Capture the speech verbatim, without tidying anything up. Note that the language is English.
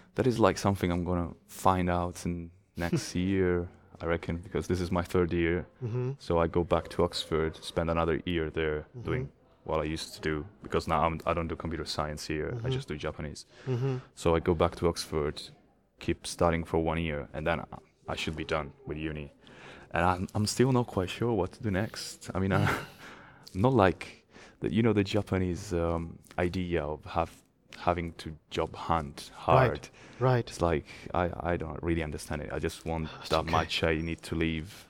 that is like something I'm gonna find out in next year, I reckon, because this is my third year. Mm-hmm. So I go back to Oxford, spend another year there Mhm. doing what I used to do, because now I'm, I don't do computer science here. I Mhm. just do Japanese. Mm-hmm. So I go back to Oxford, keep studying for one year, and then I should be done with uni. And I'm, I'm still not quite sure what to do next. I mean, I'm not like the, you know, the Japanese um, idea of have having to job hunt hard. Right. Right. It's like I, I don't really understand it. I just want It's that okay. much I need to leave